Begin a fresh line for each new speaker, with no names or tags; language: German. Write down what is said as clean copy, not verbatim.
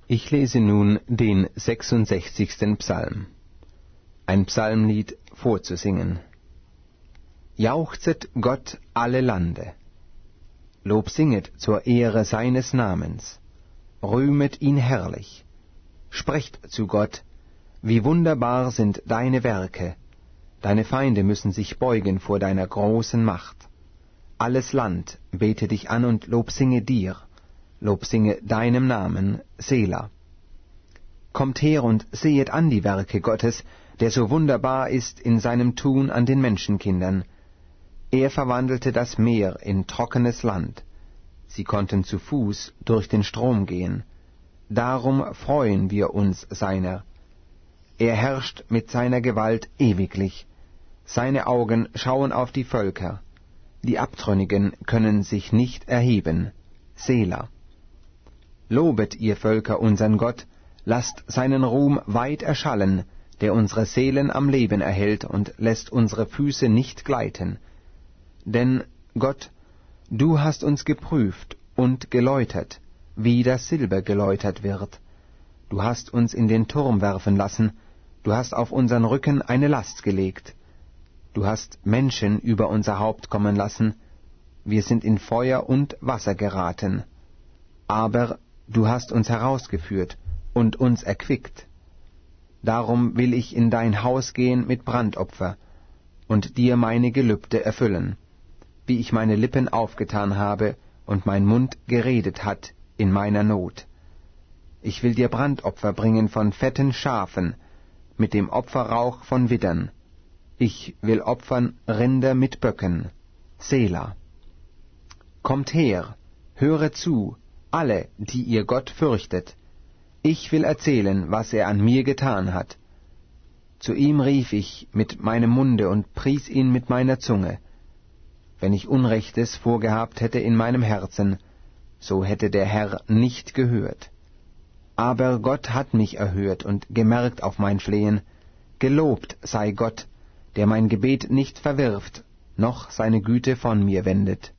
Ich lese nun den 66. Psalm. Ein Psalmlied vorzusingen. Jauchzet Gott alle Lande. Lob singet zur Ehre seines Namens. Rühmet ihn herrlich. Sprecht zu Gott, wie wunderbar sind deine Werke. Deine Feinde müssen sich beugen vor deiner großen Macht. Alles Land bete dich an und Lob singe dir. Lob singe deinem Namen, Sela. Kommt her und sehet an die Werke Gottes, der so wunderbar ist in seinem Tun an den Menschenkindern. Er verwandelte das Meer in trockenes Land. Sie konnten zu Fuß durch den Strom gehen. Darum freuen wir uns seiner. Er herrscht mit seiner Gewalt ewiglich. Seine Augen schauen auf die Völker. Die Abtrünnigen können sich nicht erheben. Sela. Lobet ihr Völker unsern Gott, lasst seinen Ruhm weit erschallen, der unsere Seelen am Leben erhält und lässt unsere Füße nicht gleiten. Denn, Gott, du hast uns geprüft und geläutert, wie das Silber geläutert wird. Du hast uns in den Turm werfen lassen, du hast auf unseren Rücken eine Last gelegt. Du hast Menschen über unser Haupt kommen lassen, wir sind in Feuer und Wasser geraten. Aber du hast uns herausgeführt und uns erquickt. Darum will ich in dein Haus gehen mit Brandopfer und dir meine Gelübde erfüllen, wie ich meine Lippen aufgetan habe und mein Mund geredet hat in meiner Not. Ich will dir Brandopfer bringen von fetten Schafen, mit dem Opferrauch von Widdern. Ich will opfern Rinder mit Böcken. Sela. Kommt her, höret zu, alle, die ihr Gott fürchtet. Ich will erzählen, was er an mir getan hat. Zu ihm rief ich mit meinem Munde und pries ihn mit meiner Zunge. Wenn ich Unrechtes vorgehabt hätte in meinem Herzen, so hätte der Herr nicht gehört. Aber Gott hat mich erhört und gemerkt auf mein Flehen. Gelobt sei Gott, der mein Gebet nicht verwirft, noch seine Güte von mir wendet.